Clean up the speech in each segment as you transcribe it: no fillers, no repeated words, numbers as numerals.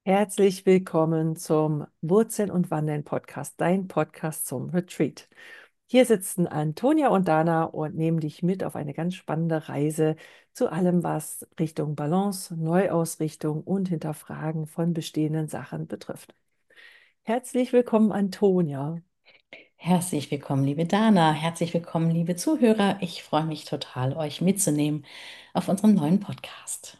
Herzlich willkommen zum Wurzeln und Wandeln Podcast, dein Podcast zum Retreat. Hier sitzen Antonia und Dana und nehmen dich mit auf eine ganz spannende Reise zu allem, was Richtung Balance, Neuausrichtung und Hinterfragen von bestehenden Sachen betrifft. Herzlich willkommen, Antonia. Herzlich willkommen, liebe Dana. Herzlich willkommen, liebe Zuhörer. Ich freue mich total, euch mitzunehmen auf unserem neuen Podcast.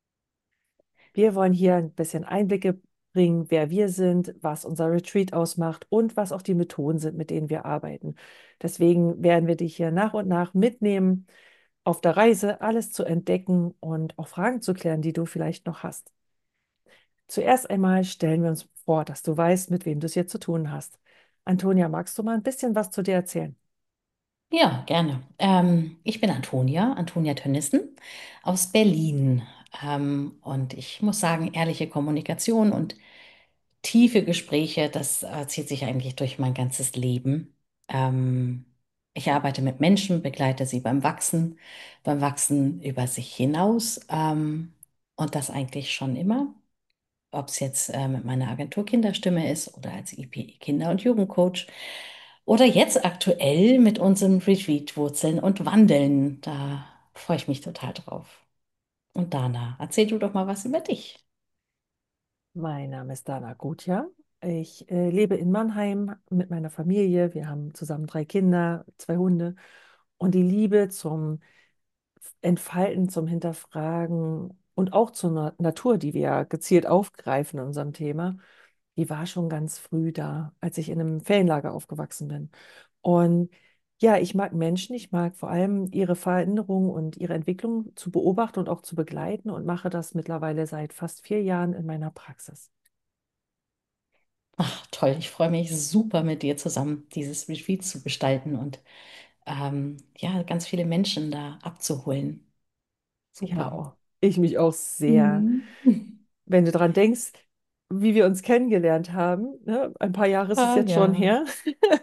Wir wollen hier ein bisschen Einblicke bringen, wer wir sind, was unser Retreat ausmacht und was auch die Methoden sind, mit denen wir arbeiten. Deswegen werden wir dich hier nach und nach mitnehmen, auf der Reise alles zu entdecken und auch Fragen zu klären, die du vielleicht noch hast. Zuerst einmal stellen wir uns vor, dass du weißt, mit wem du es hier zu tun hast. Antonia, magst du mal ein bisschen was zu dir erzählen? Ja, gerne. Ich bin Antonia Tönnissen aus Berlin. Und ich muss sagen, ehrliche Kommunikation und tiefe Gespräche, das zieht sich eigentlich durch mein ganzes Leben. Ähm, Ich arbeite mit Menschen, begleite sie beim Wachsen über sich hinaus. Und das eigentlich schon immer. Ob es jetzt mit meiner Agentur Kinderstimme ist oder als IP Kinder- und Jugendcoach oder jetzt aktuell mit unserem Retreat Wurzeln und Wandeln. Da freue ich mich total drauf. Und Dana, erzähl du doch mal was über dich. Mein Name ist Dana Gutjahr. Ich lebe in Mannheim mit meiner Familie. Wir haben zusammen 3 Kinder, 2 Hunde. Und die Liebe zum Entfalten, zum Hinterfragen und auch zur Natur, die wir ja gezielt aufgreifen in unserem Thema, die war schon ganz früh da, als ich in einem Ferienlager aufgewachsen bin. Und ja, ich mag Menschen, ich mag vor allem ihre Veränderung und ihre Entwicklung zu beobachten und auch zu begleiten und mache das mittlerweile seit fast 4 Jahren in meiner Praxis. Ach, toll, ich freue mich super mit dir zusammen dieses Retreat zu gestalten und ja, ganz viele Menschen da abzuholen. Ja, Super. oh, ich mich auch sehr. Mhm. Wenn du daran denkst, wie wir uns kennengelernt haben, ne? Ein paar Jahre ist es Ah, jetzt schon ja. her.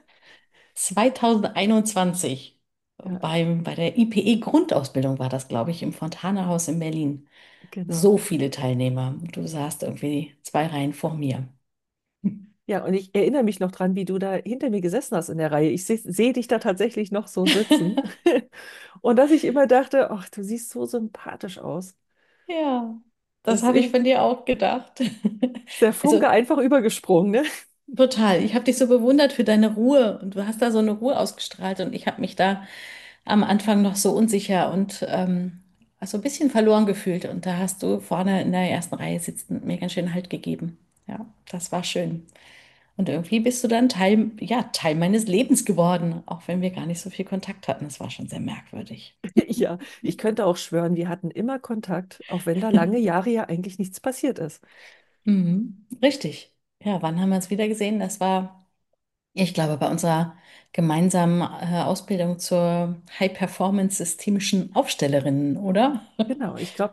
2021 Ja, bei der IPE-Grundausbildung war das, glaube ich, im Fontana-Haus in Berlin. genau. So viele Teilnehmer. Du saßt irgendwie 2 Reihen vor mir. Ja, und ich erinnere mich noch dran, wie du da hinter mir gesessen hast in der Reihe. Ich sehe dich da tatsächlich noch so sitzen. Und dass ich immer dachte, ach, du siehst so sympathisch aus. Ja, das Das ist habe ich irgendwie von dir auch gedacht. der Also Funke einfach übergesprungen, ne? total. Ich habe dich so bewundert für deine Ruhe und du hast da so eine Ruhe ausgestrahlt und ich habe mich da am Anfang noch so unsicher und also ein bisschen verloren gefühlt und da hast du vorne in der ersten Reihe sitzend mir ganz schön Halt gegeben. Ja, das war schön. Und irgendwie bist du dann Teil, ja, Teil meines Lebens geworden, auch wenn wir gar nicht so viel Kontakt hatten. Das war schon sehr merkwürdig. Ja, ich könnte auch schwören, wir hatten immer Kontakt, auch wenn da lange Jahre ja eigentlich nichts passiert ist. Mhm. Richtig. Ja, wann haben wir uns wieder gesehen? Das war, ich glaube, bei unserer gemeinsamen Ausbildung zur High-Performance-systemischen Aufstellerin, oder? Genau, ich glaube,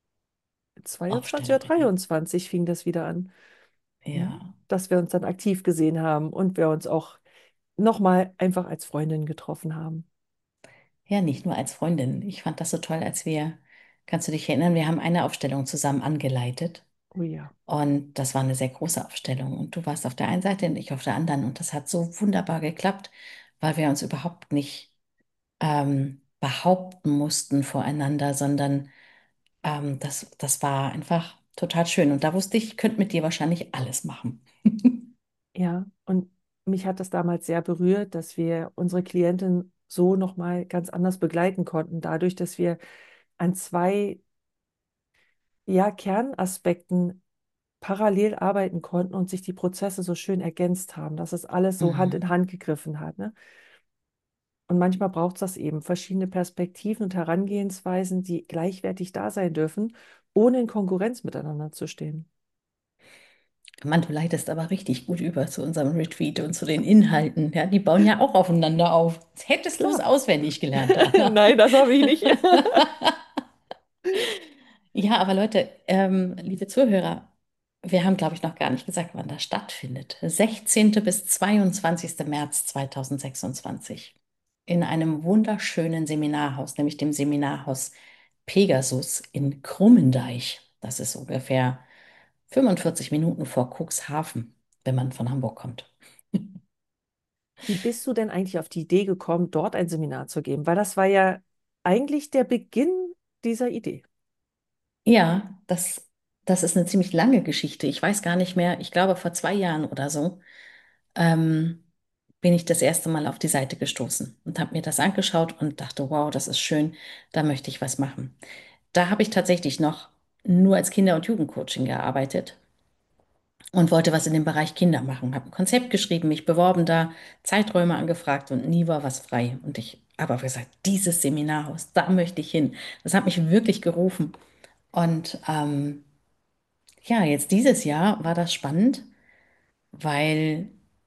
22 oder Aufstellerin, ja. 23 fing das wieder an, ne? Ja. Dass wir uns dann aktiv gesehen haben und wir uns auch nochmal einfach als Freundin getroffen haben. Ja, nicht nur als Freundin. Ich fand das so toll, als wir, kannst du dich erinnern, wir haben eine Aufstellung zusammen angeleitet. Oh ja, Und das war eine sehr große Aufstellung. Und du warst auf der einen Seite und ich auf der anderen. Und das hat so wunderbar geklappt, weil wir uns überhaupt nicht behaupten mussten voreinander, sondern das war einfach total schön. Und da wusste ich, ich könnte mit dir wahrscheinlich alles machen. ja. Und mich hat das damals sehr berührt, dass wir unsere Klientin so nochmal ganz anders begleiten konnten, dadurch, dass wir an 2, ja, Kernaspekten parallel arbeiten konnten und sich die Prozesse so schön ergänzt haben, dass es alles so Hand in Mhm. Hand gegriffen hat, ne? Und manchmal braucht es das eben, verschiedene Perspektiven und Herangehensweisen, die gleichwertig da sein dürfen, ohne in Konkurrenz miteinander zu stehen. Mann, du leitest aber richtig gut über zu unserem Retreat und zu den Inhalten. Ja, die bauen ja auch aufeinander auf. Jetzt hättest du es Klar. auswendig gelernt, Anna. Nein, das habe ich nicht. Ja, aber Leute, liebe Zuhörer, wir haben, glaube ich, noch gar nicht gesagt, wann das stattfindet. 16. bis 22. März 2026 in einem wunderschönen Seminarhaus, nämlich dem Seminarhaus Pegasus in Krummendeich. Das ist ungefähr 45 Minuten vor Cuxhaven, wenn man von Hamburg kommt. Wie bist du denn eigentlich auf die Idee gekommen, dort ein Seminar zu geben? Weil das war ja eigentlich der Beginn dieser Idee. Ja, das ist eine ziemlich lange Geschichte. Ich weiß gar nicht mehr, ich glaube vor 2 Jahren oder so, ähm, bin ich das erste Mal auf die Seite gestoßen und habe mir das angeschaut und dachte, wow, das ist schön, da möchte ich was machen. Da habe ich tatsächlich noch nur als Kinder- und Jugendcoaching gearbeitet und wollte was in dem Bereich Kinder machen. Habe ein Konzept geschrieben, mich beworben da, Zeiträume angefragt und nie war was frei. Und ich habe aber gesagt, dieses Seminarhaus, da möchte ich hin. Das hat mich wirklich gerufen. Und ja, jetzt dieses Jahr war das spannend, weil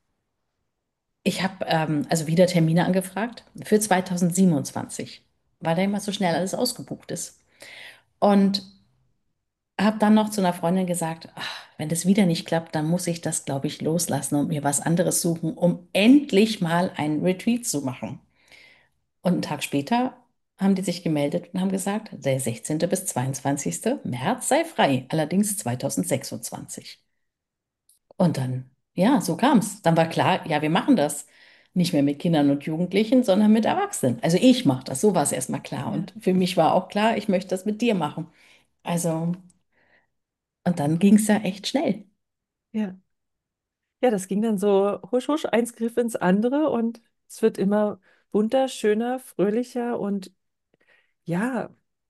ich habe also wieder Termine angefragt für 2027, weil da immer so schnell alles ausgebucht ist. Und habe dann noch zu einer Freundin gesagt, ach, wenn das wieder nicht klappt, dann muss ich das, glaube ich, loslassen und mir was anderes suchen, um endlich mal einen Retreat zu machen. Und einen Tag später haben die sich gemeldet und haben gesagt, der 16. bis 22. März sei frei, allerdings 2026. Und dann, ja, so kam es. Dann war klar, ja, wir machen das. Nicht mehr mit Kindern und Jugendlichen, sondern mit Erwachsenen. Also ich mache das, so war es erstmal klar. Ja. Und für mich war auch klar, ich möchte das mit dir machen. Also, und dann ging es ja echt schnell. Ja. Ja, das ging dann so husch, husch, eins griff ins andere und es wird immer bunter, schöner, fröhlicher und ja,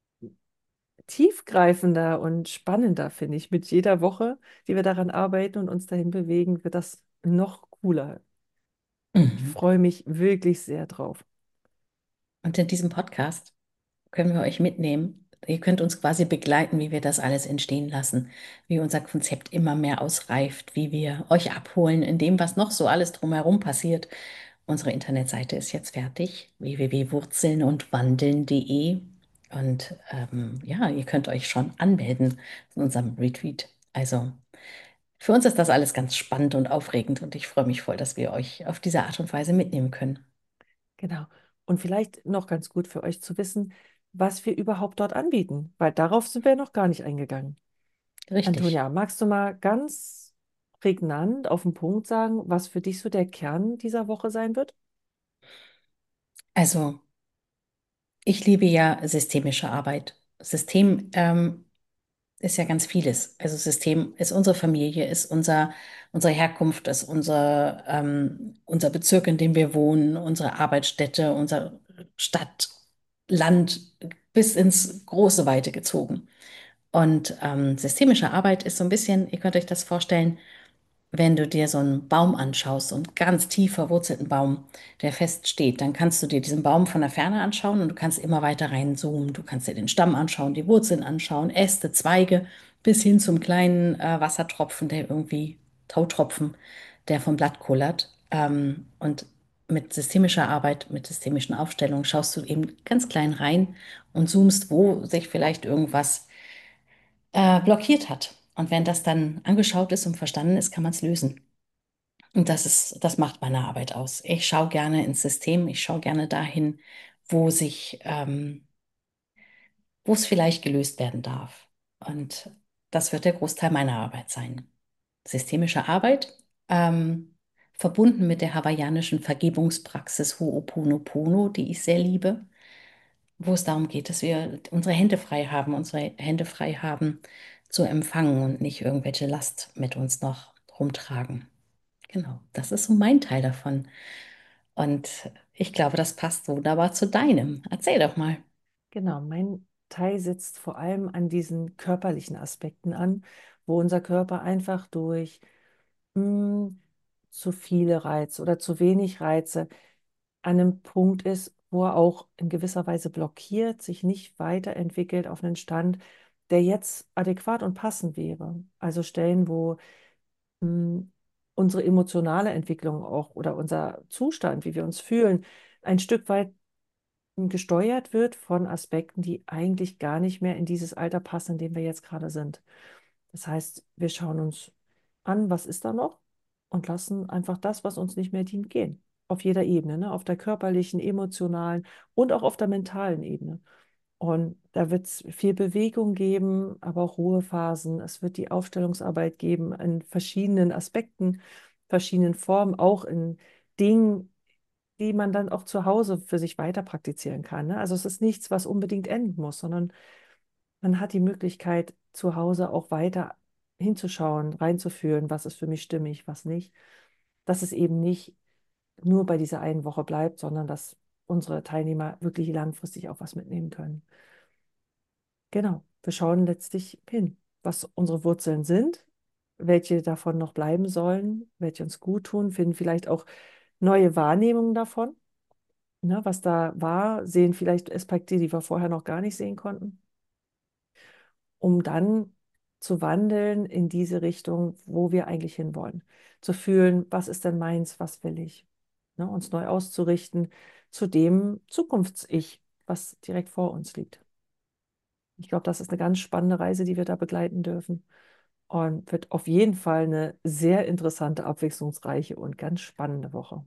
tiefgreifender und spannender, finde ich. Mit jeder Woche, die wir daran arbeiten und uns dahin bewegen, wird das noch cooler. Ich Mhm. freue mich wirklich sehr drauf. Und in diesem Podcast können wir euch mitnehmen. Ihr könnt uns quasi begleiten, wie wir das alles entstehen lassen, wie unser Konzept immer mehr ausreift, wie wir euch abholen in dem, was noch so alles drumherum passiert. Unsere Internetseite ist jetzt fertig, www.wurzelnundwandeln.de. Und ja, ihr könnt euch schon anmelden in unserem Retreat. Also für uns ist das alles ganz spannend und aufregend und ich freue mich voll, dass wir euch auf diese Art und Weise mitnehmen können. Genau. Und vielleicht noch ganz gut für euch zu wissen, was wir überhaupt dort anbieten, weil darauf sind wir noch gar nicht eingegangen. Richtig. Antonia, magst du mal ganz prägnant auf den Punkt sagen, was für dich so der Kern dieser Woche sein wird? Also, ich liebe ja systemische Arbeit. System ist ja ganz vieles. Also System ist unsere Familie, ist unsere Herkunft, ist unser Bezirk, in dem wir wohnen, unsere Arbeitsstätte, unsere Stadt, Land, bis ins große Weite gezogen. Und systemische Arbeit ist so ein bisschen, ihr könnt euch das vorstellen, wenn du dir so einen Baum anschaust, so einen ganz tief verwurzelten Baum, der fest steht, dann kannst du dir diesen Baum von der Ferne anschauen und du kannst immer weiter reinzoomen. Du kannst dir den Stamm anschauen, die Wurzeln anschauen, Äste, Zweige, bis hin zum kleinen Wassertropfen, der irgendwie, Tautropfen, der vom Blatt kullert. Und mit systemischer Arbeit, mit systemischen Aufstellungen schaust du eben ganz klein rein und zoomst, wo sich vielleicht irgendwas blockiert hat. Und wenn das dann angeschaut ist und verstanden ist, kann man es lösen. Und das macht meine Arbeit aus. Ich schaue gerne ins System, ich schaue gerne dahin, wo wo es vielleicht gelöst werden darf. Und das wird der Großteil meiner Arbeit sein. Systemische Arbeit, verbunden mit der hawaiianischen Vergebungspraxis Ho'oponopono, die ich sehr liebe, wo es darum geht, dass wir unsere Hände frei haben zu empfangen und nicht irgendwelche Last mit uns noch rumtragen. Genau, das ist so mein Teil davon. Und ich glaube, das passt wunderbar zu deinem. Erzähl doch mal. Genau, mein Teil setzt vor allem an diesen körperlichen Aspekten an, wo unser Körper einfach durch mh, zu viele Reize oder zu wenig Reize an einem Punkt ist, wo er auch in gewisser Weise blockiert, sich nicht weiterentwickelt auf einen Stand, der jetzt adäquat und passend wäre. Also Stellen, wo mh, unsere emotionale Entwicklung auch oder unser Zustand, wie wir uns fühlen, ein Stück weit gesteuert wird von Aspekten, die eigentlich gar nicht mehr in dieses Alter passen, in dem wir jetzt gerade sind. Das heißt, wir schauen uns an, was ist da noch und lassen einfach das, was uns nicht mehr dient, gehen. Auf jeder Ebene, ne? Auf der körperlichen, emotionalen und auch auf der mentalen Ebene. Und da wird es viel Bewegung geben, aber auch Ruhephasen. Es wird die Aufstellungsarbeit geben in verschiedenen Aspekten, verschiedenen Formen, auch in Dingen, die man dann auch zu Hause für sich weiter praktizieren kann. Ne? Also es ist nichts, was unbedingt enden muss, sondern man hat die Möglichkeit, zu Hause auch weiter hinzuschauen, reinzufühlen, was ist für mich stimmig, was nicht. Dass es eben nicht nur bei dieser einen Woche bleibt, sondern dass unsere Teilnehmer wirklich langfristig auch was mitnehmen können. Genau, wir schauen letztlich hin, was unsere Wurzeln sind, welche davon noch bleiben sollen, welche uns gut tun, finden vielleicht auch neue Wahrnehmungen davon, ne, was da war, sehen vielleicht Aspekte, die wir vorher noch gar nicht sehen konnten, um dann zu wandeln in diese Richtung, wo wir eigentlich hinwollen. Zu fühlen, was ist denn meins, was will ich, ne, uns neu auszurichten zu dem Zukunfts-Ich, was direkt vor uns liegt. Ich glaube, das ist eine ganz spannende Reise, die wir da begleiten dürfen. Und wird auf jeden Fall eine sehr interessante, abwechslungsreiche und ganz spannende Woche.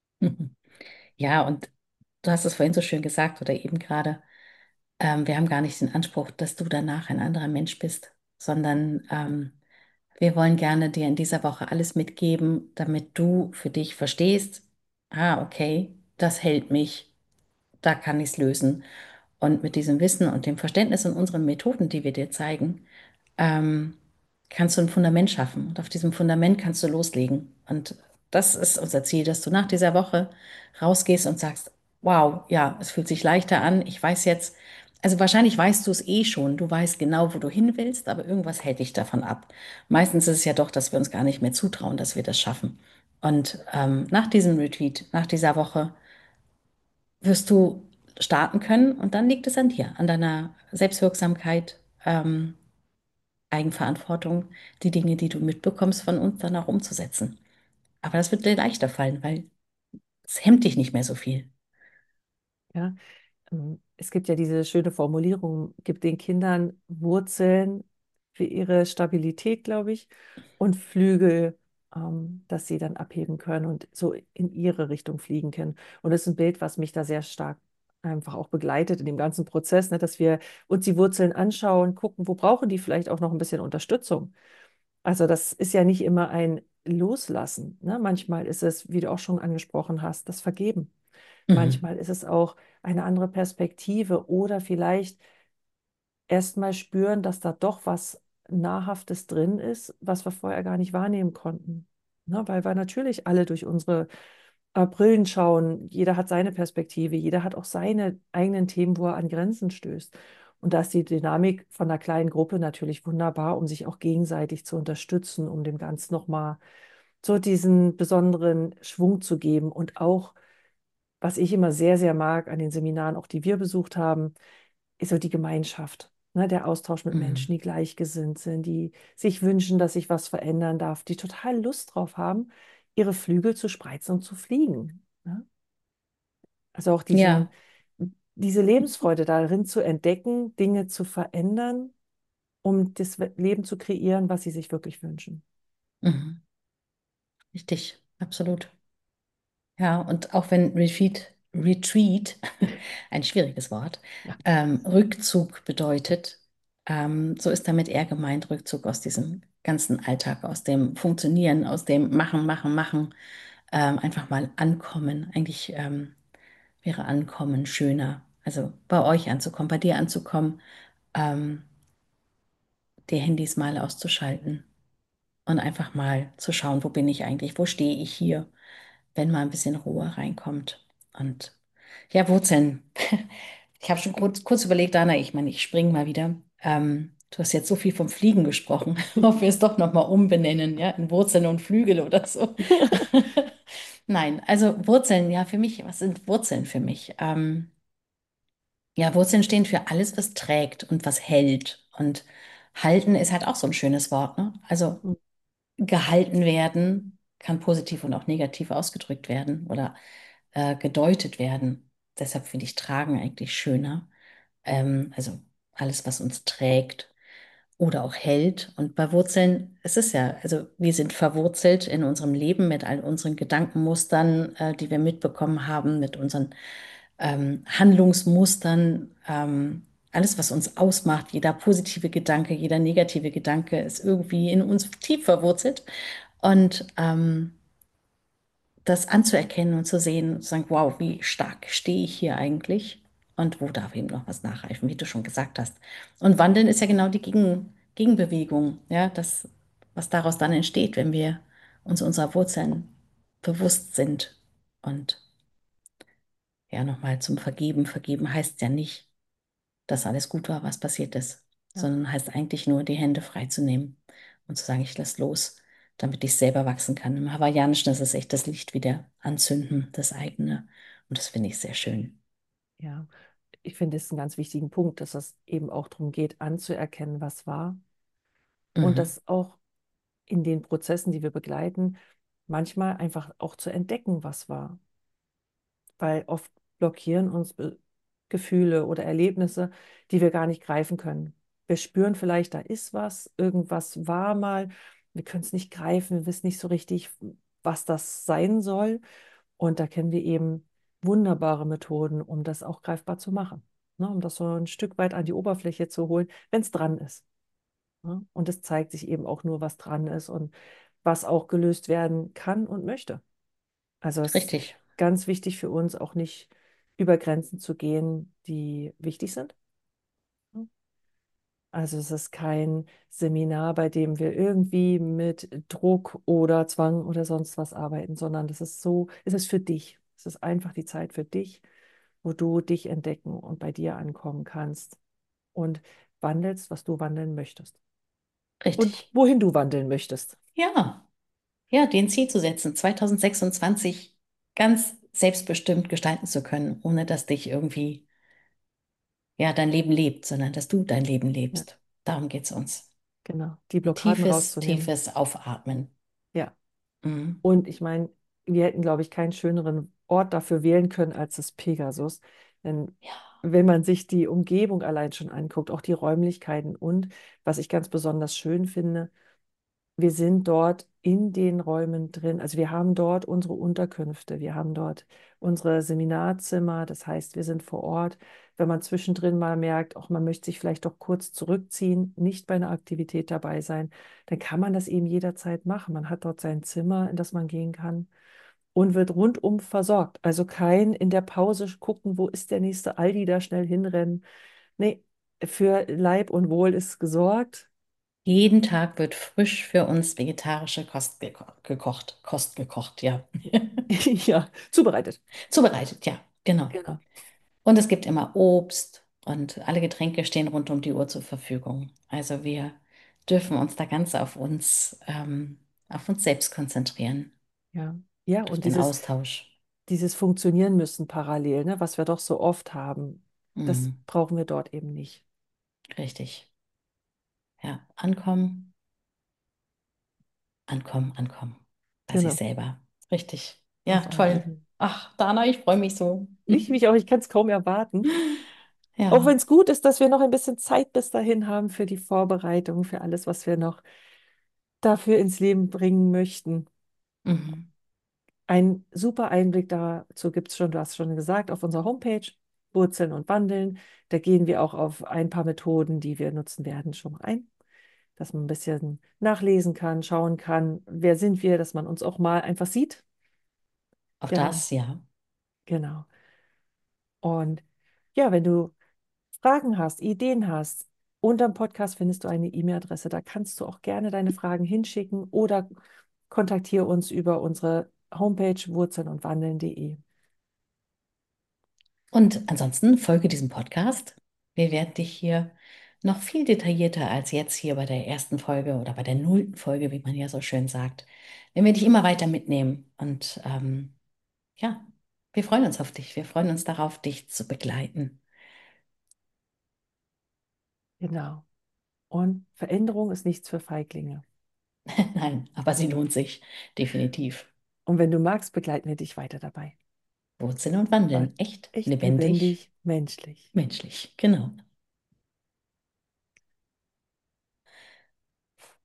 Ja, und du hast es vorhin so schön gesagt oder eben gerade, wir haben gar nicht den Anspruch, dass du danach ein anderer Mensch bist, sondern wir wollen gerne dir in dieser Woche alles mitgeben, damit du für dich verstehst, ah, okay, das hält mich, da kann ich es lösen. Und mit diesem Wissen und dem Verständnis und unseren Methoden, die wir dir zeigen, ähm, kannst du ein Fundament schaffen. Und auf diesem Fundament kannst du loslegen. Und das ist unser Ziel, dass du nach dieser Woche rausgehst und sagst, wow, ja, es fühlt sich leichter an. Ich weiß jetzt, also wahrscheinlich weißt du es eh schon. Du weißt genau, wo du hin willst, aber irgendwas hält dich davon ab. Meistens ist es ja doch, dass wir uns gar nicht mehr zutrauen, dass wir das schaffen. Und nach diesem Retreat, nach dieser Woche, wirst du starten können und dann liegt es an dir, an deiner Selbstwirksamkeit, Eigenverantwortung, die Dinge, die du mitbekommst von uns, dann auch umzusetzen. Aber das wird dir leichter fallen, weil es hemmt dich nicht mehr so viel. Ja, es gibt ja diese schöne Formulierung, gibt den Kindern Wurzeln für ihre Stabilität, glaube ich, und Flügel, dass sie dann abheben können und so in ihre Richtung fliegen können. Und das ist ein Bild, was mich da sehr stark einfach auch begleitet in dem ganzen Prozess, ne, dass wir uns die Wurzeln anschauen, gucken, wo brauchen die vielleicht auch noch ein bisschen Unterstützung. Also das ist ja nicht immer ein Loslassen. Ne? Manchmal ist es, wie du auch schon angesprochen hast, das Vergeben. Mhm. Manchmal ist es auch eine andere Perspektive oder vielleicht erst mal spüren, dass da doch was Nahrhaftes drin ist, was wir vorher gar nicht wahrnehmen konnten. Ne? Weil wir natürlich alle durch unsere Brillen schauen. Jeder hat seine Perspektive, jeder hat auch seine eigenen Themen, wo er an Grenzen stößt. Und da ist die Dynamik von einer kleinen Gruppe natürlich wunderbar, um sich auch gegenseitig zu unterstützen, um dem Ganzen nochmal so diesen besonderen Schwung zu geben und auch was ich immer sehr, sehr mag an den Seminaren, auch die wir besucht haben, ist so die Gemeinschaft. Ne, der Austausch mit Menschen, Mhm. die gleichgesinnt sind, die sich wünschen, dass sich was verändern darf, die total Lust drauf haben, ihre Flügel zu spreizen und zu fliegen. Ne? Also auch Ja. diese Lebensfreude darin zu entdecken, Dinge zu verändern, um das Leben zu kreieren, was sie sich wirklich wünschen. Mhm. Richtig, absolut. Ja, und auch wenn Retreat, ein schwieriges Wort, Ja. Rückzug bedeutet, so ist damit eher gemeint, Rückzug aus diesem ganzen Alltag, aus dem Funktionieren, aus dem Machen, Machen, Machen, einfach mal ankommen. Eigentlich wäre Ankommen schöner. Also bei euch anzukommen, bei dir anzukommen, ähm, die Handys mal auszuschalten und einfach mal zu schauen, wo bin ich eigentlich, wo stehe ich hier, wenn mal ein bisschen Ruhe reinkommt. Und ja, Wurzeln. Ich habe schon kurz überlegt, Dana, ich meine, ich springe mal wieder. Du hast jetzt so viel vom Fliegen gesprochen, ob wir es doch nochmal umbenennen, ja, in Wurzeln und Flügel oder so. Nein, also Wurzeln, ja, für mich, was sind Wurzeln für mich? Ja, Wurzeln stehen für alles, was trägt und was hält. Und halten ist halt auch so ein schönes Wort, ne? Also gehalten werden kann positiv und auch negativ ausgedrückt werden oder gedeutet werden. Deshalb finde ich tragen eigentlich schöner. Also alles, was uns trägt oder auch hält. Und bei Wurzeln, es ist ja, also wir sind verwurzelt in unserem Leben mit all unseren Gedankenmustern, die wir mitbekommen haben, mit unseren Handlungsmustern. Alles, was uns ausmacht, jeder positive Gedanke, jeder negative Gedanke ist irgendwie in uns tief verwurzelt. Und das anzuerkennen und zu sehen und zu sagen, wow, wie stark stehe ich hier eigentlich und wo darf eben noch was nachreifen, wie du schon gesagt hast. Und Wandeln ist ja genau die Gegenbewegung, ja, das, was daraus dann entsteht, wenn wir uns unserer Wurzeln bewusst sind. Und ja, nochmal zum Vergeben. Vergeben heißt ja nicht, dass alles gut war, was passiert ist, Ja, sondern heißt eigentlich nur, die Hände frei zu nehmen und zu sagen, ich lasse los, damit ich selber wachsen kann. Im Hawaiianischen ist es echt das Licht wieder anzünden, das eigene. Und das finde ich sehr schön. ja. Ich finde es einen ganz wichtigen Punkt, dass es eben auch darum geht, anzuerkennen, was war und Mhm. das auch in den Prozessen, die wir begleiten, manchmal einfach auch zu entdecken, was war. Weil oft blockieren uns Gefühle oder Erlebnisse, die wir gar nicht greifen können. Wir spüren vielleicht, da ist was, irgendwas war mal, wir können es nicht greifen, wir wissen nicht so richtig, was das sein soll. Und da kennen wir eben wunderbare Methoden, um das auch greifbar zu machen. Ne, um das so ein Stück weit an die Oberfläche zu holen, wenn es dran ist. Ne? Und es zeigt sich eben auch nur, was dran ist und was auch gelöst werden kann und möchte. Also es ist Richtig, ganz wichtig für uns, auch nicht über Grenzen zu gehen, die wichtig sind. Also es ist kein Seminar, bei dem wir irgendwie mit Druck oder Zwang oder sonst was arbeiten, sondern das ist so, es ist für dich. Es ist einfach die Zeit für dich, wo du dich entdecken und bei dir ankommen kannst und wandelst, was du wandeln möchtest und richtig. wohin du wandeln möchtest. Ja, ja, den Ziel zu setzen, 2026 ganz selbstbestimmt gestalten zu können, ohne dass dich irgendwie, ja, dein Leben lebt, sondern dass du dein Leben Ja, lebst. Darum geht es uns. genau. Die Blockaden Tiefes, rauszunehmen. tiefes Aufatmen. Ja. Mhm. Und ich meine, wir hätten, glaube ich, keinen schöneren Ort dafür wählen können als das Pegasus. Denn Ja, wenn man sich die Umgebung allein schon anguckt, auch die Räumlichkeiten und was ich ganz besonders schön finde, wir sind dort in den Räumen drin. Also wir haben dort unsere Unterkünfte, wir haben dort unsere Seminarzimmer. Das heißt, wir sind vor Ort. Wenn man zwischendrin mal merkt, auch man möchte sich vielleicht doch kurz zurückziehen, nicht bei einer Aktivität dabei sein, dann kann man das eben jederzeit machen. Man hat dort sein Zimmer, in das man gehen kann und wird rundum versorgt. Also kein in der Pause gucken, wo ist der nächste Aldi, da schnell hinrennen. Nee, für Leib und Wohl ist gesorgt. jeden Tag wird frisch für uns vegetarische Kost gekocht, ja. Ja, zubereitet. Zubereitet, ja, genau. Genau. Und es gibt immer Obst und alle Getränke stehen rund um die Uhr zur Verfügung. Also wir dürfen uns da ganz auf uns selbst konzentrieren, Ja, ja, durch und den Austausch. dieses Funktionieren müssen parallel, ne, was wir doch so oft haben, das Mhm, brauchen wir dort eben nicht. richtig. Ja, ankommen, ankommen, ankommen. Bei sich Genau, selber. Richtig. Ja, auf allen toll. Ebenen. Ach, Dana, ich freue mich so. Ich mich auch, ich kann es kaum erwarten. Auch wenn Ja. es gut ist, dass wir noch ein bisschen Zeit bis dahin haben für die Vorbereitung, für alles, was wir noch dafür ins Leben bringen möchten. Mhm. Ein super Einblick dazu gibt es schon, du hast schon gesagt, auf unserer Homepage, Wurzeln und Wandeln. Da gehen wir auch auf ein paar Methoden, die wir nutzen werden, schon mal ein, dass man ein bisschen nachlesen kann, schauen kann, wer sind wir, dass man uns auch mal einfach sieht. Auch Wir haben, das, ja. genau. Und ja, wenn du Fragen hast, Ideen hast, unterm Podcast findest du eine E-Mail-Adresse. Da kannst du auch gerne deine Fragen hinschicken oder kontaktiere uns über unsere Homepage wurzelnundwandeln.de. Und ansonsten folge diesem Podcast. Wir werden dich hier noch viel detaillierter als jetzt hier bei der ersten Folge oder bei der nullten Folge, wie man ja so schön sagt, wenn wir dich immer weiter mitnehmen. Und ja, wir freuen uns auf dich. Wir freuen uns darauf, dich zu begleiten. Genau. Und Veränderung ist nichts für Feiglinge. Nein, aber sie lohnt sich definitiv. Und wenn du magst, begleiten wir dich weiter dabei. Wurzeln und Weil Wandeln. Echt, echt lebendig, lebendig, menschlich. menschlich. Genau.